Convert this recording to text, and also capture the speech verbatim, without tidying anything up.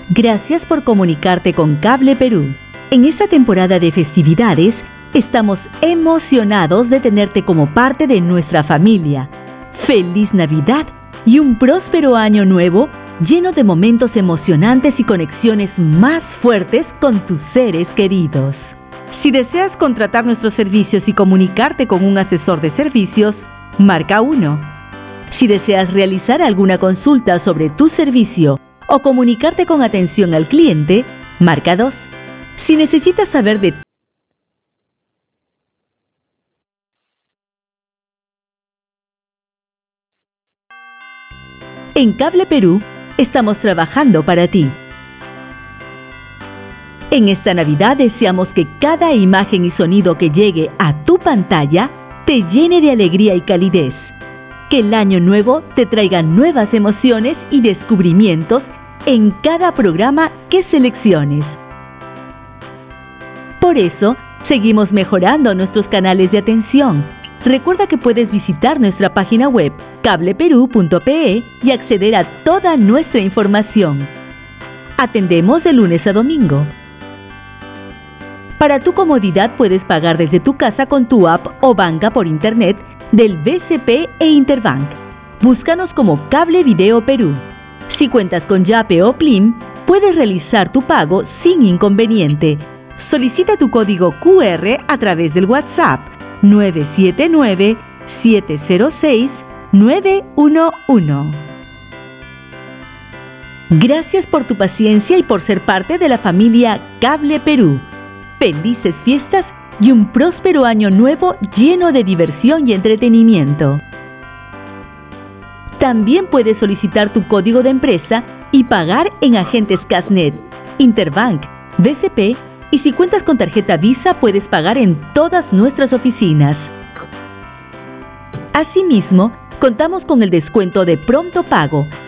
Gracias por comunicarte con Cable Perú. En esta temporada de festividades, estamos emocionados de tenerte como parte de nuestra familia. ¡Feliz Navidad y un próspero año nuevo lleno de momentos emocionantes y conexiones más fuertes con tus seres queridos! Si deseas contratar nuestros servicios y comunicarte con un asesor de servicios, marca uno. Si deseas realizar alguna consulta sobre tu servicio o comunicarte con atención al cliente, marca dos. Si necesitas saber de En Cable Perú, estamos trabajando para ti. En esta Navidad deseamos que cada imagen y sonido que llegue a tu pantalla te llene de alegría y calidez. Que el año nuevo te traiga nuevas emociones y descubrimientos en cada programa que selecciones. Por eso, seguimos mejorando nuestros canales de atención. Recuerda que puedes visitar nuestra página web cable perú punto pe y acceder a toda nuestra información. Atendemos de lunes a domingo. Para tu comodidad puedes pagar desde tu casa con tu app o banca por internet del B C P e Interbank. Búscanos como Cable Video Perú. Si cuentas con Yape o Plim, puedes realizar tu pago sin inconveniente. Solicita tu código Q R a través del WhatsApp nueve siete nueve, siete cero seis, nueve uno uno. Gracias por tu paciencia y por ser parte de la familia Cable Perú. Felices fiestas y un próspero año nuevo lleno de diversión y entretenimiento. También puedes solicitar tu código de empresa y pagar en agentes Casnet, Interbank, B C P y si cuentas con tarjeta Visa puedes pagar en todas nuestras oficinas. Asimismo, contamos con el descuento de Pronto Pago